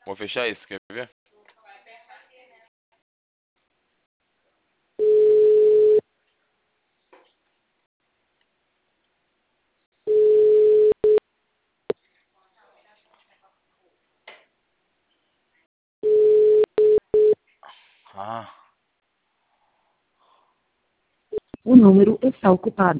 Vou fechar isso, quer ver? Ah. O número está ocupado.